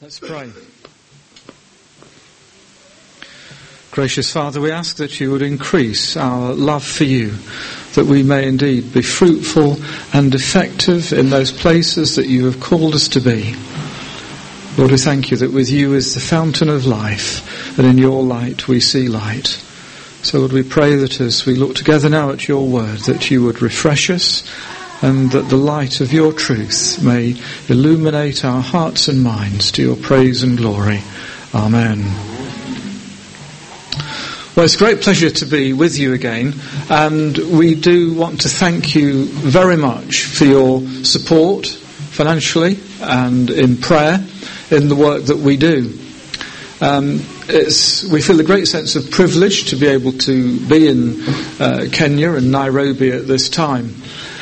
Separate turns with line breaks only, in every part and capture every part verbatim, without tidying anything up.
Let's pray. Gracious Father, we ask that you would increase our love for you, that we may indeed be fruitful and effective in those places that you have called us to be. Lord, we thank you that with you is the fountain of life, and in your light we see light. So Lord, we pray that as we look together now at your word, that you would refresh us, and that the light of your truth may illuminate our hearts and minds to your praise and glory. Amen. Well, it's a great pleasure to be with you again, and we do want to thank you very much for your support financially and in prayer in the work that we do. Um, it's, we feel a great sense of privilege to be able to be in uh, Kenya and Nairobi at this time.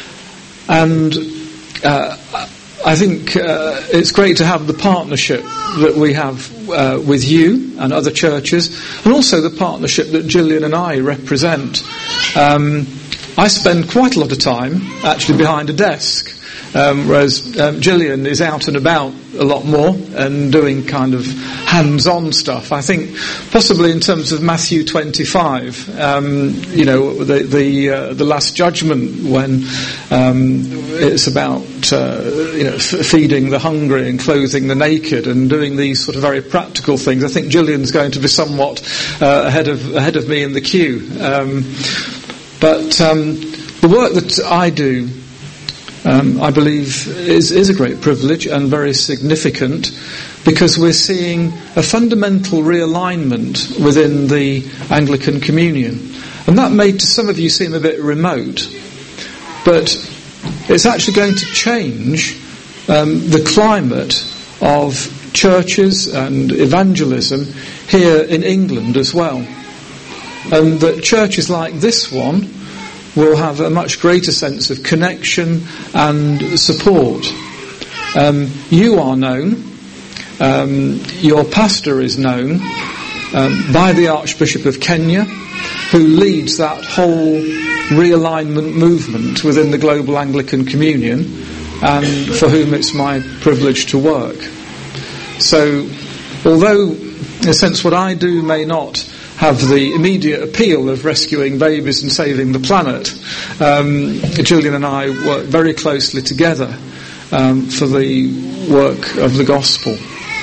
And uh, I think uh, it's great to have the partnership that we have uh, with you and other churches, and also the partnership that Gillian and I represent. Um, I spend quite a lot of time actually behind a desk, um, whereas um, Gillian is out and about a lot more and doing kind of hands-on stuff. I think possibly in terms of Matthew twenty-five, um, you know, the the, uh, the Last Judgment, when um, it's about uh, you know f- feeding the hungry and clothing the naked and doing these sort of very practical things. I think Gillian's going to be somewhat uh, ahead of ahead of me in the queue. Um, but um, the work that I do, Um, I believe is, is a great privilege and very significant, because we're seeing a fundamental realignment within the Anglican Communion. And that may to some of you seem a bit remote, but it's actually going to change um, the climate of churches and evangelism here in England as well. And that churches like this one will have a much greater sense of connection and support. Um, you are known, um, your pastor is known um, by the Archbishop of Kenya, who leads that whole realignment movement within the Global Anglican Communion, and for whom it's my privilege to work. So, although in a sense what I do may not have the immediate appeal of rescuing babies and saving the planet, Um, Gillian and I work very closely together um, for the work of the gospel.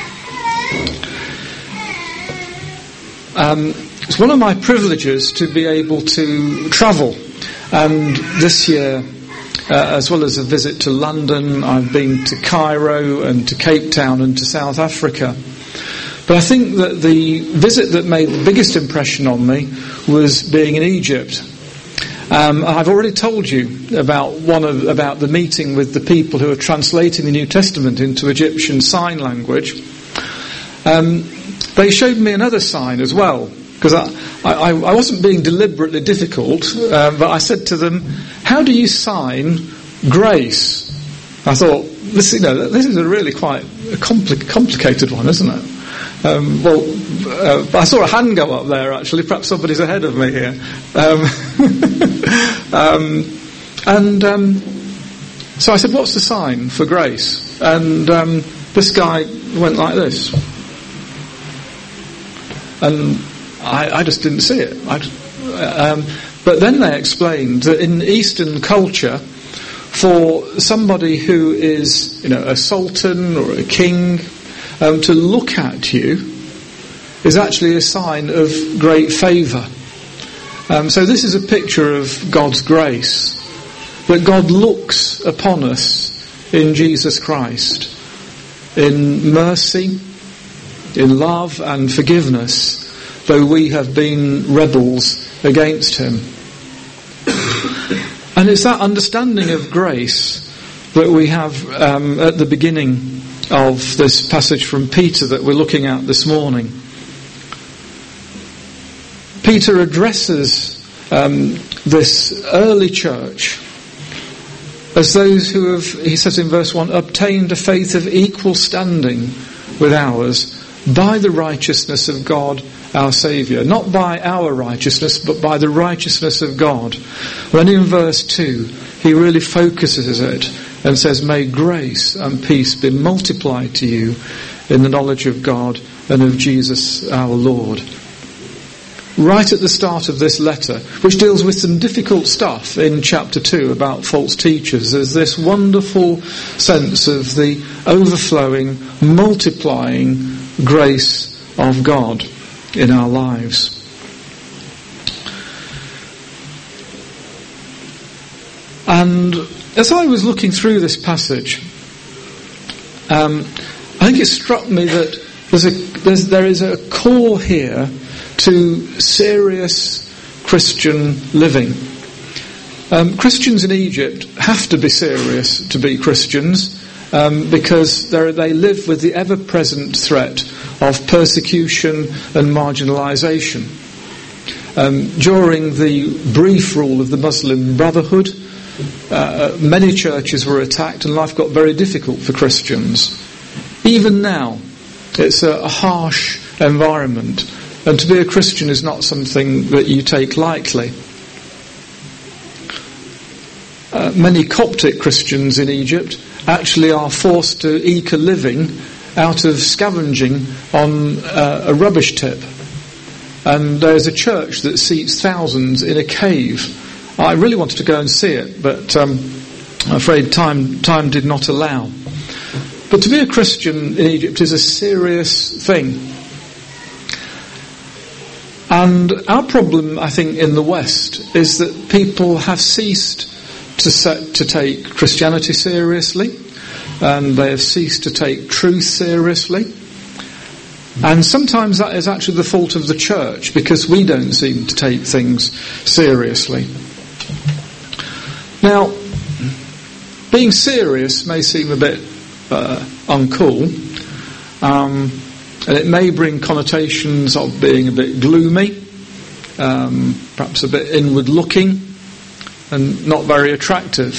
Um, it's one of my privileges to be able to travel, and this year, uh, as well as a visit to London, I've been to Cairo and to Cape Town and to South Africa. But I think that the visit that made the biggest impression on me was being in Egypt. Um, I've already told you about one of about the meeting with the people who are translating the New Testament into Egyptian Sign Language. Um, they showed me another sign as well, because I, I, I wasn't being deliberately difficult, uh, but I said to them, "How do you sign grace?" I thought, this, you know, this is a really quite a compli- complicated one, isn't it? Um, well, uh, I saw a hand go up there, actually. Perhaps somebody's ahead of me here. Um, um, and um, so I said, "What's the sign for grace?" And um, this guy went like this. And I, I just didn't see it. I, um, but then they explained that in Eastern culture, for somebody who is, you know, a sultan or a king, Um, to look at you is actually a sign of great favour. Um, so this is a picture of God's grace, that God looks upon us in Jesus Christ, in mercy, in love and forgiveness, though we have been rebels against him. And it's that understanding of grace that we have um, at the beginning of this passage from Peter that we're looking at this morning. Peter addresses um, this early church as those who have, he says in verse one, obtained a faith of equal standing with ours by the righteousness of God our Saviour. Not by our righteousness, but by the righteousness of God. When in verse two, he really focuses it and says, "May grace and peace be multiplied to you in the knowledge of God and of Jesus our Lord. Right at the start of this letter, which deals with some difficult stuff in chapter two about false teachers, there's this wonderful sense of the overflowing, multiplying grace of God in our lives. And as I was looking through this passage, um, I think it struck me that there's a, there's, there is a call here to serious Christian living. Um, Christians in Egypt have to be serious to be Christians um, because they live with the ever-present threat of persecution and marginalisation. Um, during the brief rule of the Muslim Brotherhood, uh, many churches were attacked and life got very difficult for Christians. Even now, it's a, a harsh environment. And to be a Christian is not something that you take lightly. Uh, many Coptic Christians in Egypt actually are forced to eke a living out of scavenging on uh, a rubbish tip. And there's a church that seats thousands in a cave. I really wanted to go and see it, but um, I'm afraid time, time did not allow. But to be a Christian in Egypt is a serious thing. And our problem, I think, in the West is that people have ceased to set, to take Christianity seriously, and they have ceased to take truth seriously. And sometimes that is actually the fault of the church, because we don't seem to take things seriously. Now, being serious may seem a bit uh, uncool. Um, And it may bring connotations of being a bit gloomy, um, perhaps a bit inward-looking, and not very attractive.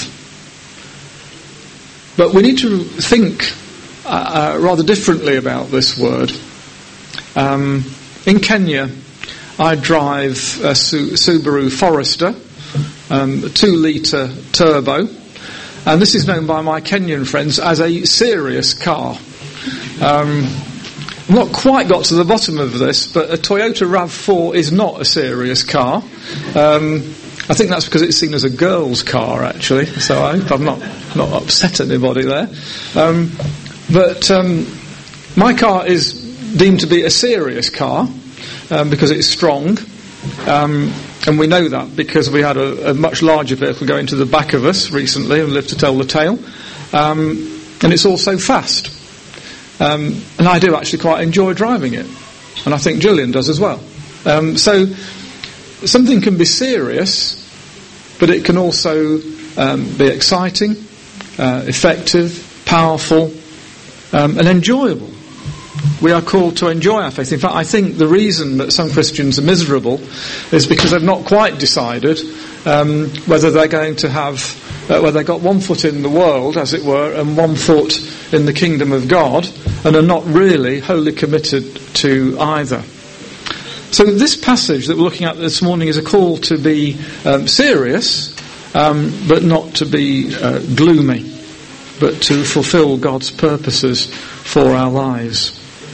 But we need to think uh, uh, rather differently about this word. Um, in Kenya, I drive a Su- Subaru Forester, um, a two-litre turbo, and this is known by my Kenyan friends as a serious car. Um, I've not quite got to the bottom of this, but a Toyota RAV four is not a serious car. Um, I think that's because it's seen as a girl's car, actually, so I hope I've not, not upset anybody there. Um, but um, my car is deemed to be a serious car um, because it's strong, um, and we know that because we had a, a much larger vehicle go into the back of us recently and lived to tell the tale, um, and it's also fast. Um, and I do actually quite enjoy driving it. And I think Julian does as well. Um, so something can be serious, but it can also um, be exciting, uh, effective, powerful, um, and enjoyable. We are called to enjoy our faith. In fact, I think the reason that some Christians are miserable is because they've not quite decided um, whether they're going to have, uh, whether they've got one foot in the world, as it were, and one foot in the kingdom of God, and are not really wholly committed to either. So this passage that we're looking at this morning is a call to be um, serious, um, but not to be uh, gloomy, but to fulfill God's purposes for our lives.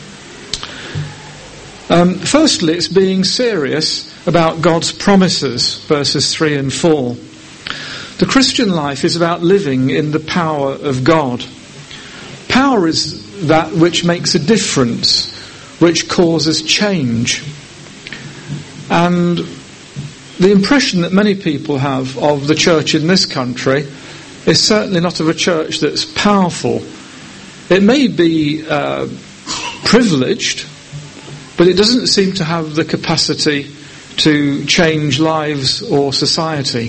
Um, firstly, it's being serious about God's promises, verses three and four. The Christian life is about living in the power of God. Power is that which makes a difference, which causes change. And the impression that many people have of the church in this country is certainly not of a church that's powerful. It may be uh, privileged, but it doesn't seem to have the capacity to change lives or society.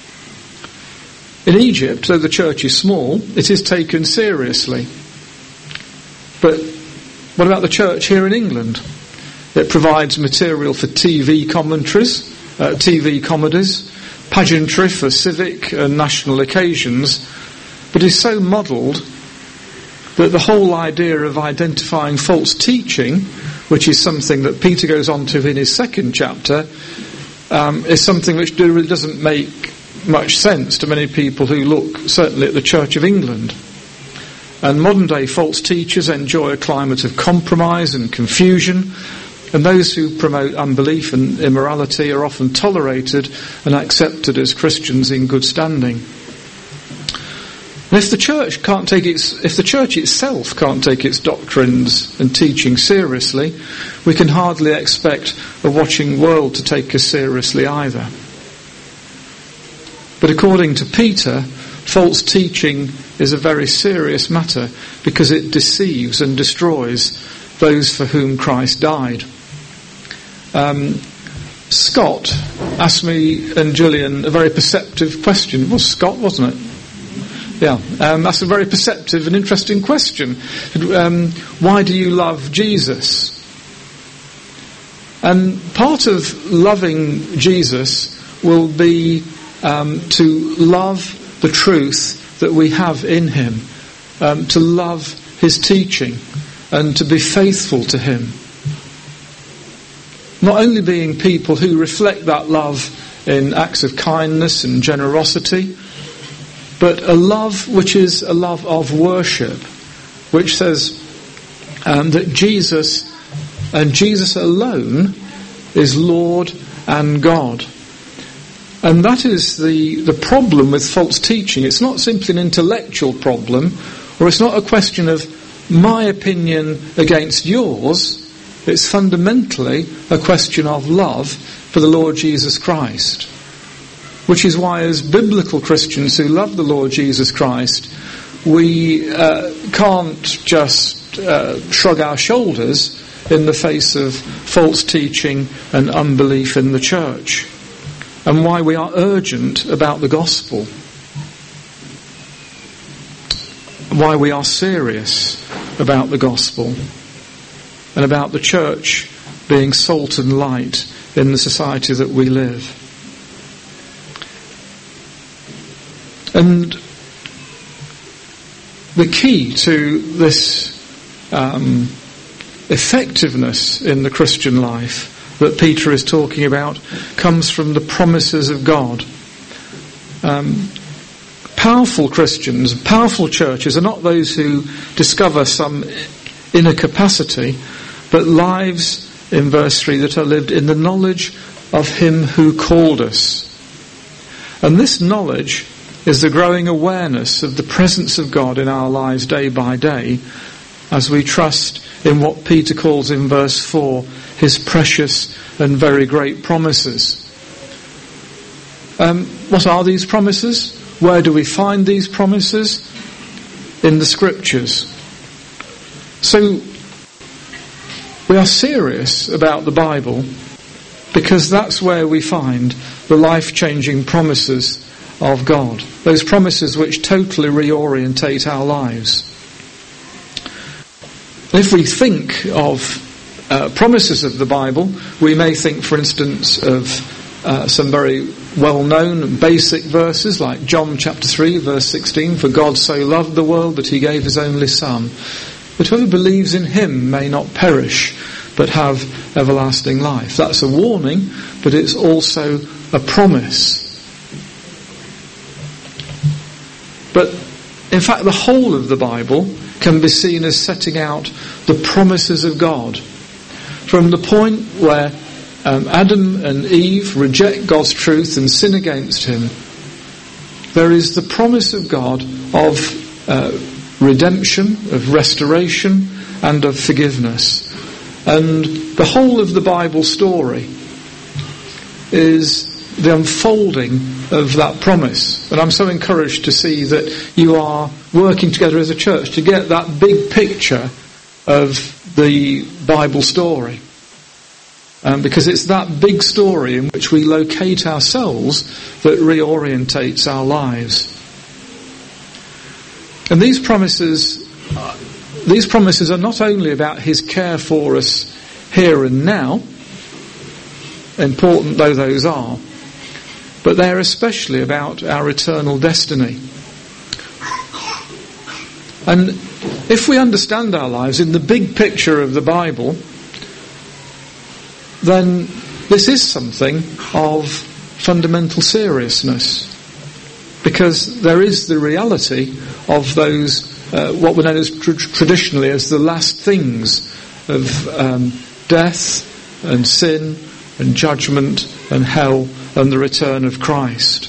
In Egypt, though the church is small, it is taken seriously. But what about the church here in England? It provides material for T V commentaries, uh, T V comedies, pageantry for civic and national occasions, but is so modelled that the whole idea of identifying false teaching, which is something that Peter goes on to in his second chapter, um, is something which really doesn't make much sense to many people who look certainly at the Church of England. And modern day false teachers enjoy a climate of compromise and confusion, and those who promote unbelief and immorality are often tolerated and accepted as Christians in good standing. And if the church can't take its, if the church itself can't take its doctrines and teaching seriously, we can hardly expect a watching world to take us seriously either. But according to Peter, false teaching is a very serious matter because it deceives and destroys those for whom Christ died. Um, Scott asked me and Julian a very perceptive question. It was Scott, wasn't it? Yeah, um, that's a very perceptive and interesting question. Um, why do you love Jesus? And part of loving Jesus will be um, to love the truth that we have in him, um, to love his teaching and to be faithful to him. Not only being people who reflect that love in acts of kindness and generosity, but a love which is a love of worship, which says um, that Jesus and Jesus alone is Lord and God. And that is the, the problem with false teaching. It's not simply an intellectual problem, or it's not a question of my opinion against yours. It's fundamentally a question of love for the Lord Jesus Christ. Which is why, as biblical Christians who love the Lord Jesus Christ, we uh, can't just uh, shrug our shoulders in the face of false teaching and unbelief in the church. And why we are urgent about the gospel. Why we are serious about the gospel. And about the church being salt and light in the society that we live. And the key to this um, effectiveness in the Christian life that Peter is talking about comes from the promises of God. Um, powerful Christians, powerful churches are not those who discover some inner capacity, but lives, in verse three, that are lived in the knowledge of him who called us. And this knowledge is the growing awareness of the presence of God in our lives day by day, as we trust in what Peter calls in verse four, his precious and very great promises. Um, what are these promises? Where do we find these promises? In the Scriptures. So, we are serious about the Bible because that's where we find the life-changing promises of God. Those promises which totally reorientate our lives. If we think of uh, promises of the Bible, we may think, for instance, of uh, some very well-known and basic verses like John chapter three, verse sixteen, "For God so loved the world that he gave his only Son, that whoever believes in him may not perish, but have everlasting life." That's a warning, but it's also a promise. But in fact, the whole of the Bible can be seen as setting out the promises of God. From the point where um, Adam and Eve reject God's truth and sin against him, there is the promise of God of uh, redemption, of restoration, and of forgiveness. And the whole of the Bible story is the unfolding of that promise. And I'm so encouraged to see that you are working together as a church to get that big picture of the Bible story. Um, because it's that big story in which we locate ourselves that reorientates our lives. And these promises, uh, these promises are not only about his care for us here and now, important though those are, but they're especially about our eternal destiny. And if we understand our lives in the big picture of the Bible, then this is something of fundamental seriousness, because there is the reality of those uh, what we know as tr- traditionally as the last things of um, death and sin and judgment and hell and the return of Christ.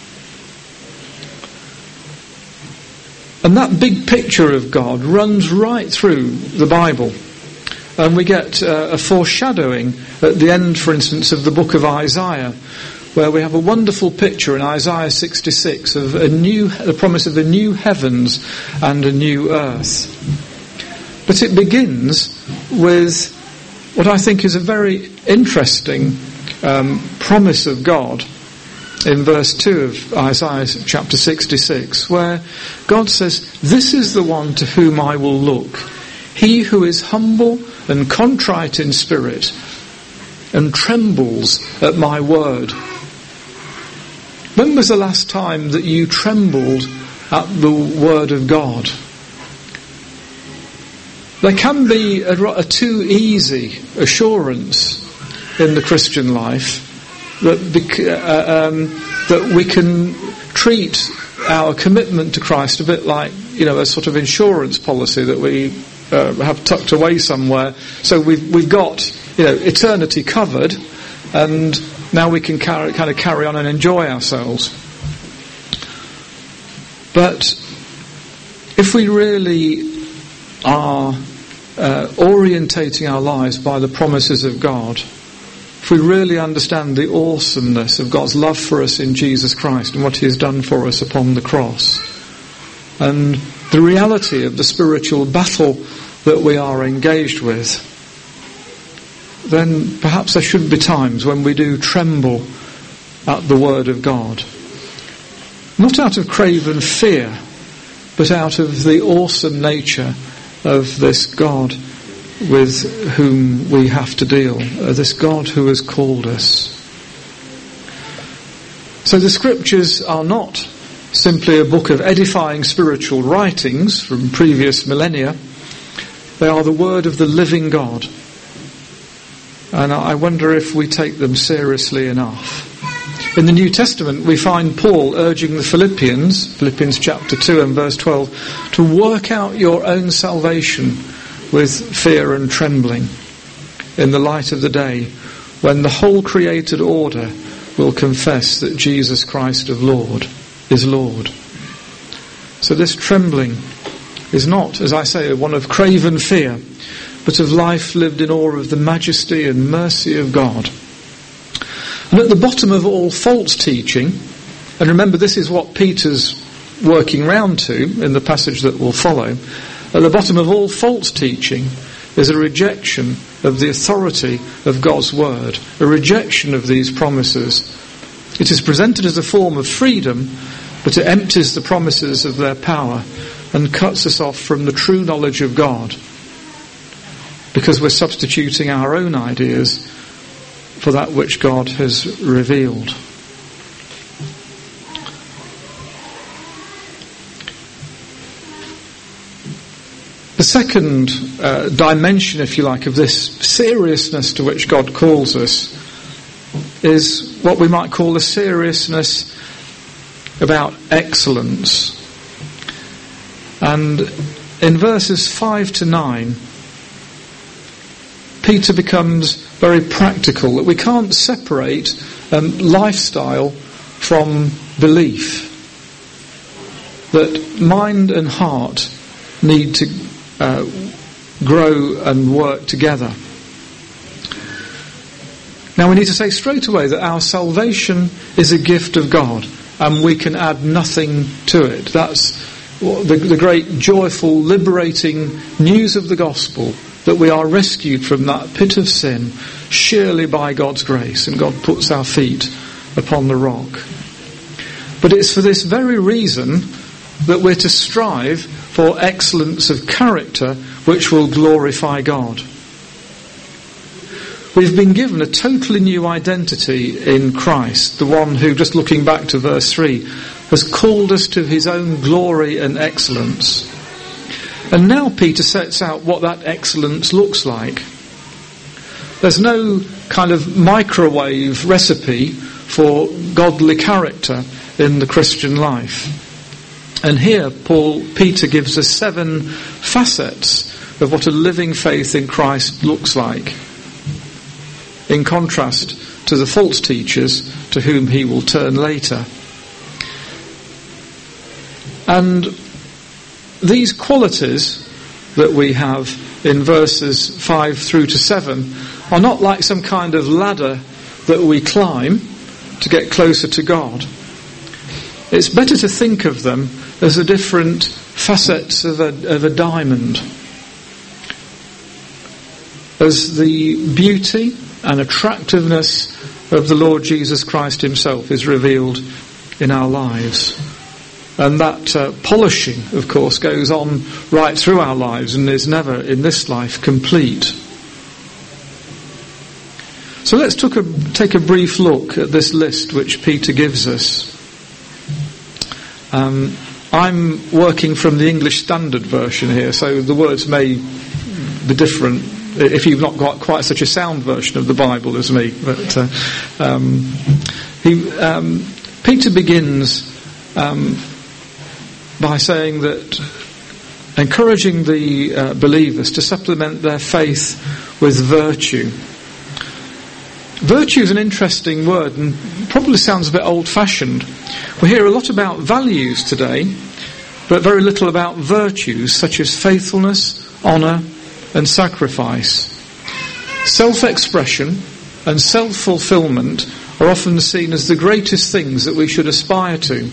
And that big picture of God runs right through the Bible. And we get uh, a foreshadowing at the end, for instance, of the book of Isaiah, where we have a wonderful picture in Isaiah sixty-six of a new, the promise of a new heavens and a new earth. But it begins with what I think is a very interesting um, promise of God in verse two of Isaiah chapter sixty-six, where God says, "This is the one to whom I will look, he who is humble and contrite in spirit and trembles at my word." When was the last time that you trembled at the word of God? There can be a, a too easy assurance in the Christian life that, uh, um, that we can treat our commitment to Christ a bit like, you know, a sort of insurance policy that we uh, have tucked away somewhere. So we've we've got, you know, eternity covered, and now we can carry, kind of carry on and enjoy ourselves. But if we really are uh, orientating our lives by the promises of God, if we really understand the awesomeness of God's love for us in Jesus Christ and what he has done for us upon the cross, and the reality of the spiritual battle that we are engaged with, then perhaps there should be times when we do tremble at the word of God. Not out of craven fear, but out of the awesome nature of this God with whom we have to deal, uh, this God who has called us. So the scriptures are not simply a book of edifying spiritual writings from previous millennia. They are the word of the living God. And I wonder if we take them seriously enough. In the New Testament, we find Paul urging the Philippians, Philippians chapter two and verse twelve, to work out your own salvation with fear and trembling in the light of the day, when the whole created order will confess that Jesus Christ of Lord is Lord. So this trembling is not, as I say, one of craven fear, but of life lived in awe of the majesty and mercy of God. And at the bottom of all false teaching, and remember this is what Peter's working round to in the passage that will follow, at the bottom of all false teaching is a rejection of the authority of God's word, a rejection of these promises. It is presented as a form of freedom, but it empties the promises of their power and cuts us off from the true knowledge of God, because we're substituting our own ideas for that which God has revealed. The second uh, dimension, if you like, of this seriousness to which God calls us is what we might call a seriousness about excellence. And in verses five to nine, Peter becomes very practical, that we can't separate um, lifestyle from belief. That mind and heart need to uh, grow and work together. Now we need to say straight away that our salvation is a gift of God, and we can add nothing to it. That's the, the great, joyful, liberating news of the gospel, that we are rescued from that pit of sin sheerly by God's grace, and God puts our feet upon the rock. But it's for this very reason that we're to strive for excellence of character which will glorify God. We've been given a totally new identity in Christ, the one who, just looking back to verse three, has called us to his own glory and excellence. And now Peter sets out what that excellence looks like. There's no kind of microwave recipe for godly character in the Christian life. And here Paul, Peter gives us seven facets of what a living faith in Christ looks like, in contrast to the false teachers to whom he will turn later. And these qualities that we have in verses five through to seven are not like some kind of ladder that we climb to get closer to God. It's better to think of them as the different facets of a, of a diamond, as the beauty and attractiveness of the Lord Jesus Christ himself is revealed in our lives. And that uh, polishing, of course, goes on right through our lives and is never, in this life, complete. So let's took a, take a brief look at this list which Peter gives us. Um, I'm working from the English Standard Version here, so the words may be different if you've not got quite such a sound version of the Bible as me. But uh, um, he, um, Peter begins um, by saying that encouraging the uh, believers to supplement their faith with virtue. Virtue is an interesting word and probably sounds a bit old-fashioned. We hear a lot about values today, but very little about virtues such as faithfulness, honour and sacrifice. Self-expression and self-fulfilment are often seen as the greatest things that we should aspire to.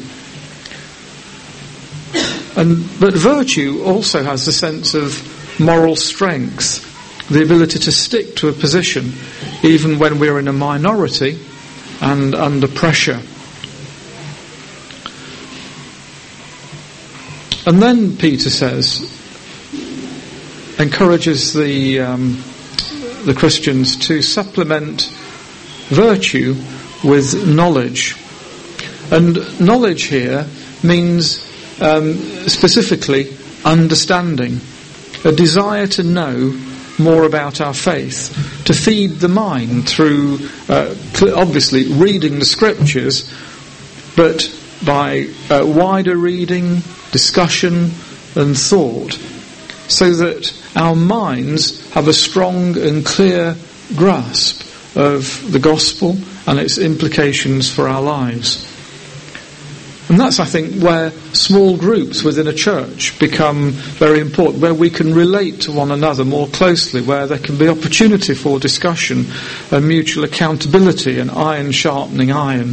And, but virtue also has the sense of moral strength, the ability to stick to a position even when we're in a minority and under pressure. And then Peter says, encourages the um, the Christians to supplement virtue with knowledge. And knowledge here means um, specifically understanding, a desire to know more about our faith, to feed the mind through uh, obviously reading the scriptures, but by uh, wider reading, discussion and thought, so that our minds have a strong and clear grasp of the gospel and its implications for our lives. And that's, I think, where small groups within a church become very important, where we can relate to one another more closely, where there can be opportunity for discussion and mutual accountability and iron sharpening iron.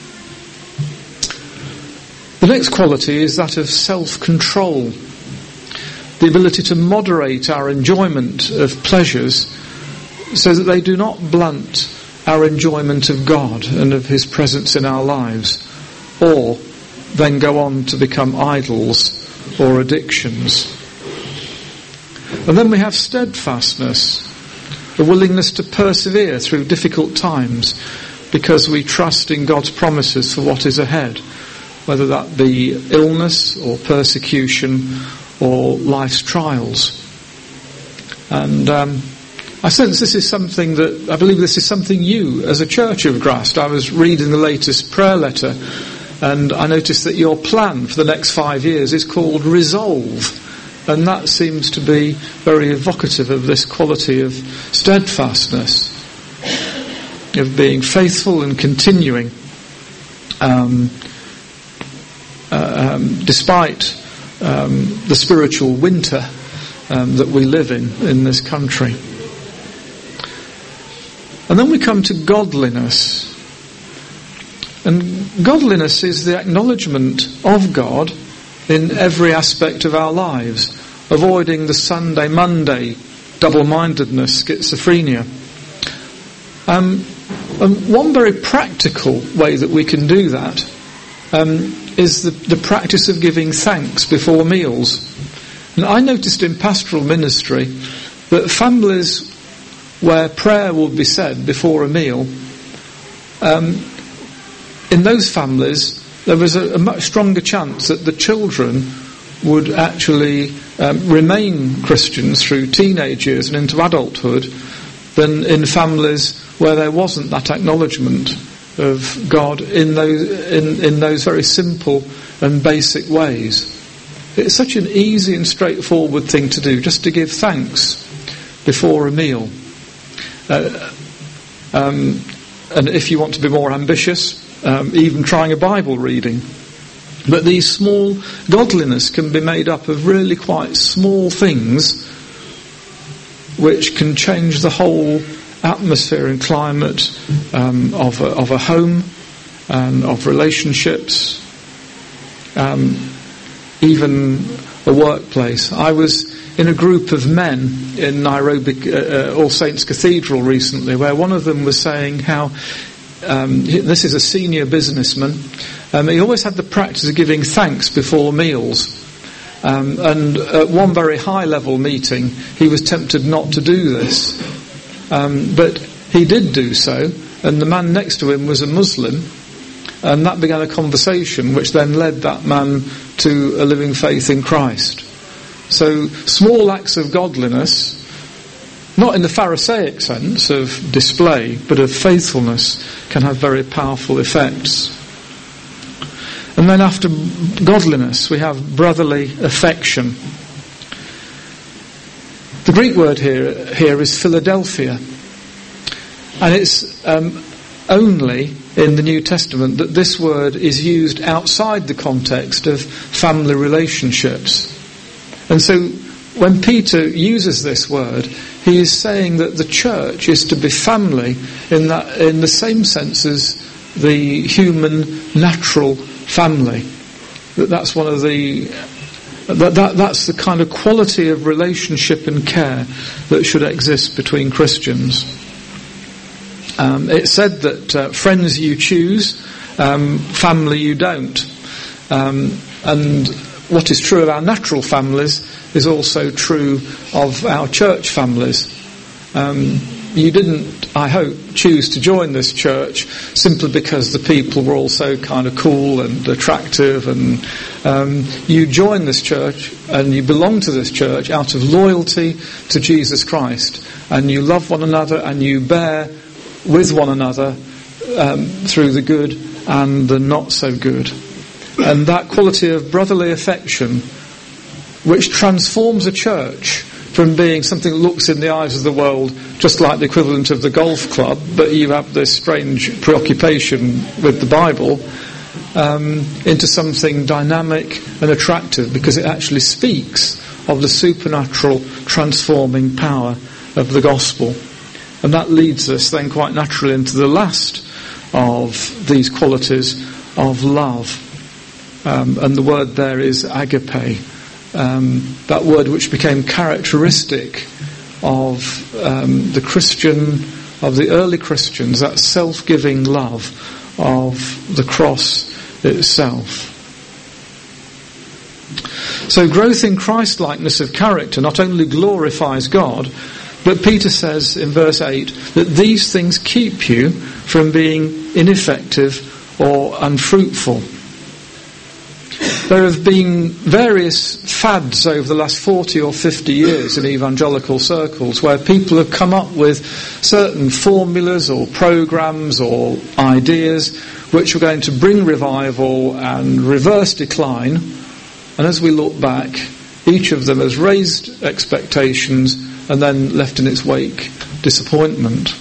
The next quality is that of self-control, the ability to moderate our enjoyment of pleasures so that they do not blunt our enjoyment of God and of his presence in our lives, or then go on to become idols or addictions. And then we have steadfastness, a willingness to persevere through difficult times because we trust in God's promises for what is ahead, whether that be illness or persecution or life's trials. And um, I sense this is something that, I believe this is something you, as a Church of Graft. I was reading the latest prayer letter, and I noticed that your plan for the next five years is called Resolve. And that seems to be very evocative of this quality of steadfastness, of being faithful and continuing, um, uh, um, despite um, the spiritual winter um, that we live in in this country. And then we come to godliness. And godliness is the acknowledgement of God in every aspect of our lives, avoiding the Sunday, Monday, double-mindedness, schizophrenia. Um, and one very practical way that we can do that um, is the, the practice of giving thanks before meals. And I noticed in pastoral ministry that families where prayer will be said before a meal, um, in those families there was a, a much stronger chance that the children would actually um, remain Christians through teenage years and into adulthood than in families where there wasn't that acknowledgement of God in those in, in those very simple and basic ways. It's such an easy and straightforward thing to do, just to give thanks before a meal. Uh, um, and if you want to be more ambitious, um, even trying a Bible reading. But these small godliness can be made up of really quite small things which can change the whole atmosphere and climate um, of, a, of a home and of relationships, um, even a workplace. I was in a group of men in Nairobi, uh, All Saints Cathedral recently, where one of them was saying how, um, this is a senior businessman, um, he always had the practice of giving thanks before meals. Um, and at one very high level meeting, he was tempted not to do this. Um, but he did do so, and the man next to him was a Muslim, and that began a conversation which then led that man to a living faith in Christ. So small acts of godliness, not in the Pharisaic sense of display, but of faithfulness, can have very powerful effects. And then after godliness, we have brotherly affection. The Greek word here here is Philadelphia, and it's um, only in the New Testament that this word is used outside the context of family relationships. And so when Peter uses this word, he is saying that the church is to be family in that, in the same sense as the human natural family. That that's one of the That, that, that's the kind of quality of relationship and care that should exist between Christians. Um, it's said that uh, friends you choose, um, family you don't. Um, and what is true of our natural families is also true of our church families. Um, you didn't, I hope, choose to join this church simply because the people were all so kind of cool and attractive, and um, you joined this church and you belong to this church out of loyalty to Jesus Christ, and you love one another and you bear with one another um, through the good and the not so good. And that quality of brotherly affection, which transforms a church from being something that looks in the eyes of the world just like the equivalent of the golf club, but you have this strange preoccupation with the Bible, um, into something dynamic and attractive, because it actually speaks of the supernatural transforming power of the gospel. And that leads us then quite naturally into the last of these qualities of love. Um, and the word there is agape. Um, that word which became characteristic of um, the Christian, of the early Christians, that self-giving love of the cross itself. So growth in Christ-likeness of character not only glorifies God, but Peter says in verse eight that these things keep you from being ineffective or unfruitful. There have been various fads over the last forty or fifty years in evangelical circles where people have come up with certain formulas or programs or ideas which are going to bring revival and reverse decline. And as we look back, each of them has raised expectations and then left in its wake disappointment.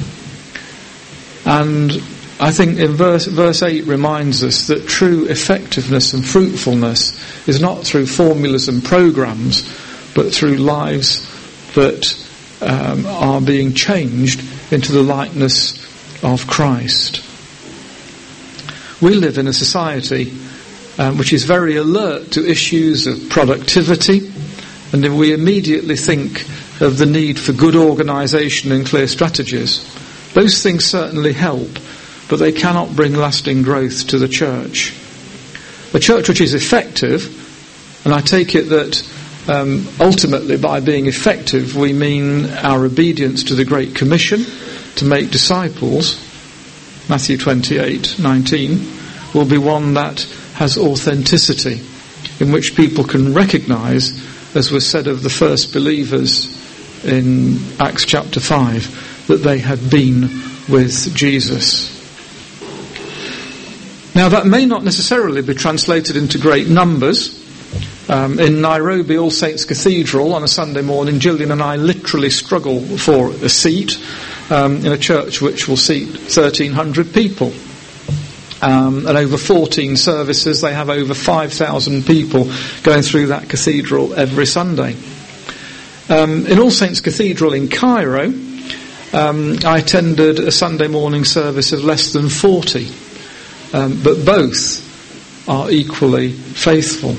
And I think in verse, verse eight reminds us that true effectiveness and fruitfulness is not through formulas and programs, but through lives that um, are being changed into the likeness of Christ. We live in a society um, which is very alert to issues of productivity, and we immediately think of the need for good organisation and clear strategies. Those things certainly help, but they cannot bring lasting growth to the church. A church which is effective, and I take it that um, ultimately by being effective we mean our obedience to the Great Commission to make disciples, Matthew twenty-eight nineteen, will be one that has authenticity, in which people can recognise, as was said of the first believers in Acts chapter five, that they had been with Jesus. Now, that may not necessarily be translated into great numbers. Um, in Nairobi All Saints Cathedral on a Sunday morning, Gillian and I literally struggle for a seat um, in a church which will seat thirteen hundred people. Um, and over fourteen services, they have over five thousand people going through that cathedral every Sunday. Um, in All Saints Cathedral in Cairo, um, I attended a Sunday morning service of less than forty. Um, but both are equally faithful.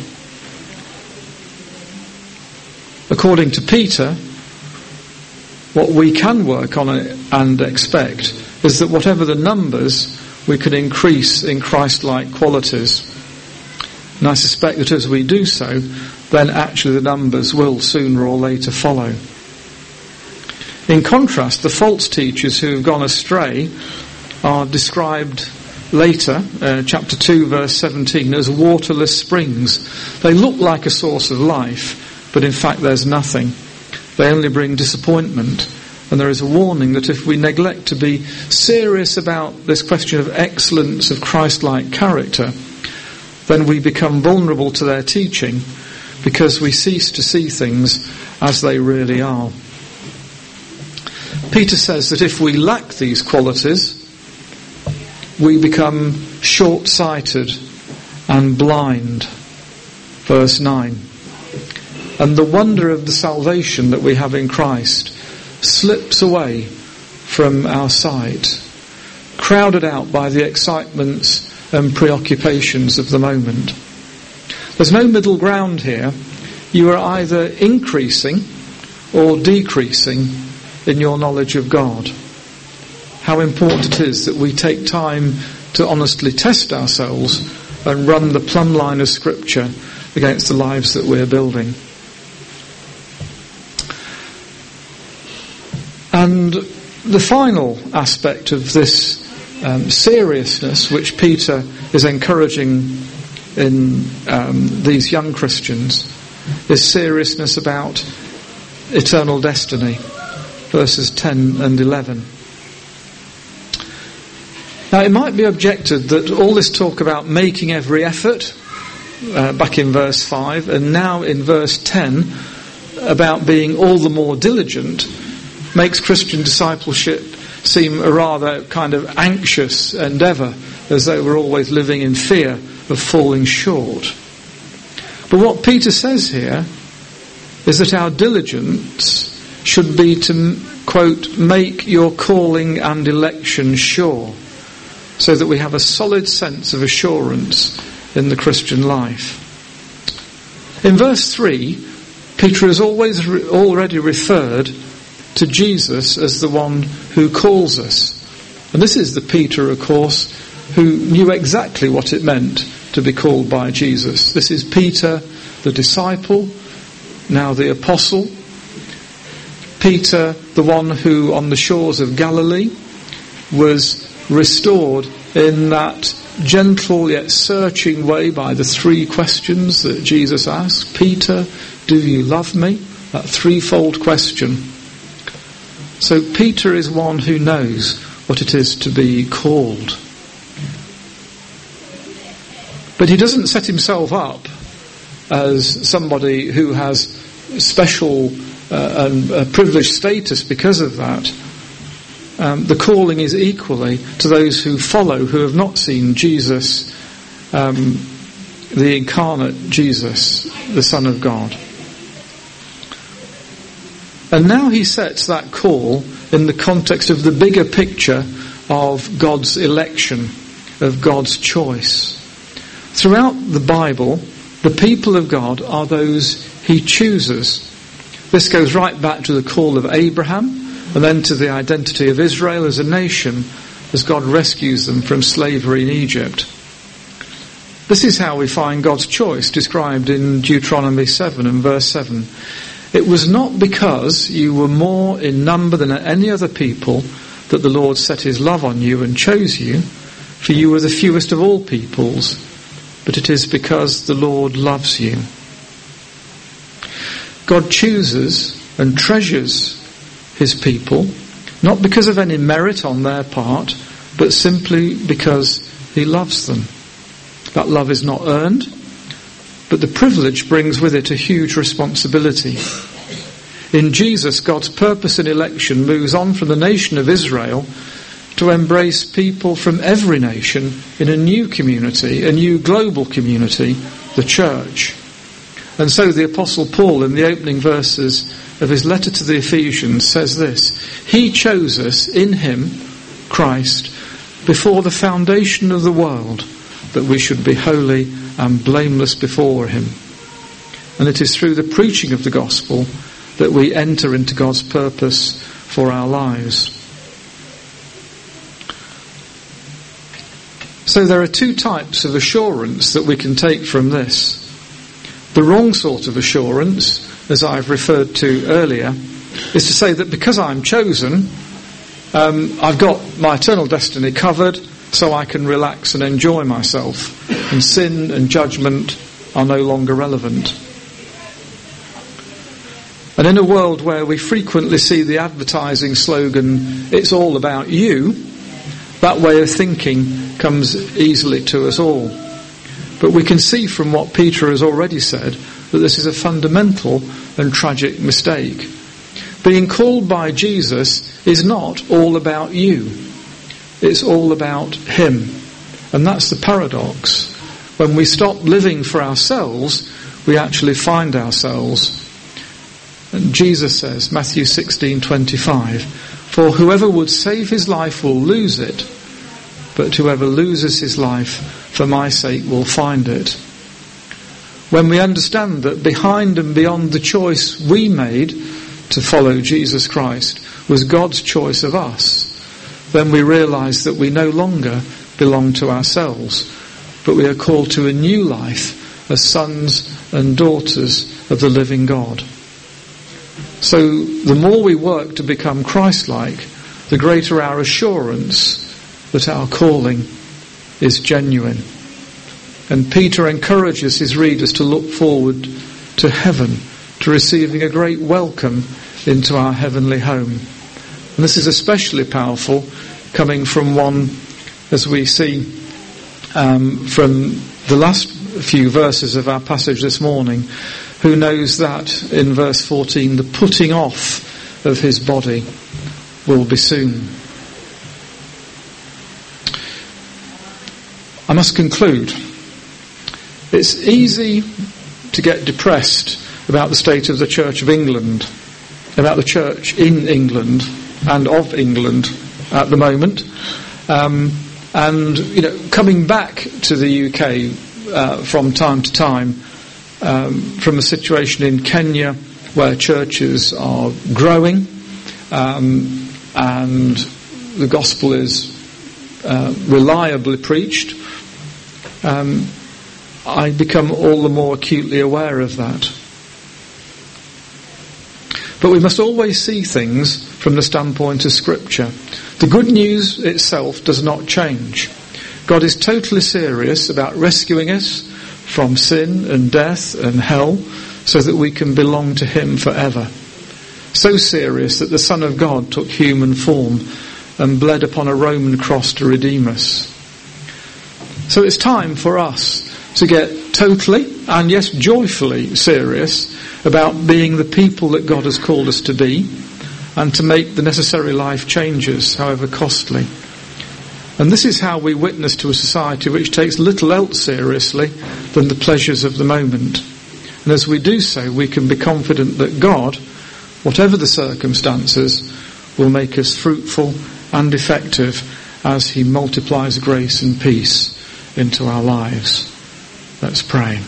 According to Peter, what we can work on and expect is that whatever the numbers, we can increase in Christ-like qualities. And I suspect that as we do so, then actually the numbers will sooner or later follow. In contrast, the false teachers who have gone astray are described later, uh, chapter two, verse seventeen, as waterless springs. They look like a source of life, but in fact there's nothing. They only bring disappointment. And there is a warning that if we neglect to be serious about this question of excellence of Christ-like character, then we become vulnerable to their teaching because we cease to see things as they really are. Peter says that if we lack these qualities, we become short-sighted and blind. Verse nine. And the wonder of the salvation that we have in Christ slips away from our sight, crowded out by the excitements and preoccupations of the moment. There's no middle ground here. You are either increasing or decreasing in your knowledge of God. How important it is that we take time to honestly test ourselves and run the plumb line of Scripture against the lives that we're building. And the final aspect of this um, seriousness which Peter is encouraging in um, these young Christians is seriousness about eternal destiny, verses ten and eleven. Now, it might be objected that all this talk about making every effort, uh, back in verse five, and now in verse ten, about being all the more diligent, makes Christian discipleship seem a rather kind of anxious endeavour, as though we're always living in fear of falling short. But what Peter says here is that our diligence should be to, quote, make your calling and election sure, so that we have a solid sense of assurance in the Christian life. In verse three, Peter has always re- already referred to Jesus as the one who calls us. And this is the Peter, of course, who knew exactly what it meant to be called by Jesus. This is Peter, the disciple, now the apostle. Peter, the one who on the shores of Galilee was restored in that gentle yet searching way by the three questions that Jesus asked. Peter, do you love me? That threefold question. So Peter is one who knows what it is to be called. But he doesn't set himself up as somebody who has special uh, and uh, privileged status because of that. Um, the calling is equally to those who follow, who have not seen Jesus, um, the incarnate Jesus, the Son of God. And now he sets that call in the context of the bigger picture of God's election, of God's choice. Throughout the Bible, the people of God are those he chooses. This goes right back to the call of Abraham, and then to the identity of Israel as a nation, as God rescues them from slavery in Egypt. This is how we find God's choice described in Deuteronomy seven and verse seven. It was not because you were more in number than any other people that the Lord set his love on you and chose you, for you were the fewest of all peoples, but it is because the Lord loves you. God chooses and treasures his people, not because of any merit on their part, but simply because he loves them. That love is not earned, but the privilege brings with it a huge responsibility. In Jesus, God's purpose in election moves on from the nation of Israel to embrace people from every nation in a new community, a new global community, the church. And so the Apostle Paul, in the opening verses of his letter to the Ephesians, says this: He chose us in him, Christ, before the foundation of the world, that we should be holy and blameless before him. And it is through the preaching of the gospel that we enter into God's purpose for our lives. So there are two types of assurance that we can take from this. The wrong sort of assurance, as I've referred to earlier, is to say that because I'm chosen, um, I've got my eternal destiny covered, so I can relax and enjoy myself, and sin and judgment are no longer relevant. And in a world where we frequently see the advertising slogan, "It's all about you," that way of thinking comes easily to us all. But we can see from what Peter has already said that this is a fundamental and tragic mistake. Being called by Jesus is not all about you. It's all about him. And that's the paradox. When we stop living for ourselves, we actually find ourselves. And Jesus says, Matthew sixteen twenty-five, "For whoever would save his life will lose it, but whoever loses his life for my sake will find it." When we understand that behind and beyond the choice we made to follow Jesus Christ was God's choice of us, then we realise that we no longer belong to ourselves, but we are called to a new life as sons and daughters of the living God. So the more we work to become Christ-like, the greater our assurance that our calling is genuine. And Peter encourages his readers to look forward to heaven, to receiving a great welcome into our heavenly home. And this is especially powerful coming from one, as we see um, from the last few verses of our passage this morning, who knows that in verse fourteen, the putting off of his body will be soon. I must conclude. It's easy to get depressed about the state of the Church of England, about the church in England and of England at the moment. Um, and, you know, coming back to the U K uh, from time to time, um, from a situation in Kenya where churches are growing um, and the gospel is uh, reliably preached, um, I become all the more acutely aware of that. But we must always see things from the standpoint of Scripture. The good news itself does not change. God is totally serious about rescuing us from sin and death and hell so that we can belong to him forever. So serious that the Son of God took human form and bled upon a Roman cross to redeem us. So it's time for us to get totally and yes joyfully serious about being the people that God has called us to be, and to make the necessary life changes, however costly. And this is how we witness to a society which takes little else seriously than the pleasures of the moment. And as we do so, we can be confident that God, whatever the circumstances, will make us fruitful and effective as he multiplies grace and peace into our lives. Let's pray.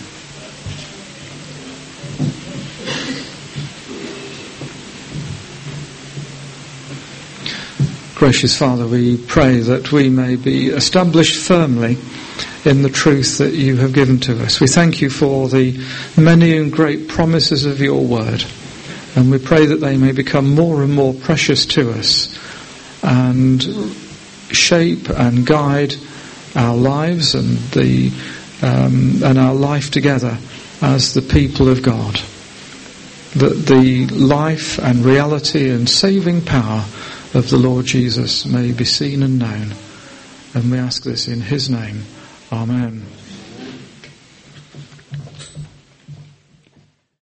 Gracious Father, we pray that we may be established firmly in the truth that you have given to us. We thank you for the many and great promises of your word, and we pray that they may become more and more precious to us and shape and guide our lives and the um, and our life together as the people of God. That the life and reality and saving power of the Lord Jesus may be seen and known. And we ask this in his name. Amen.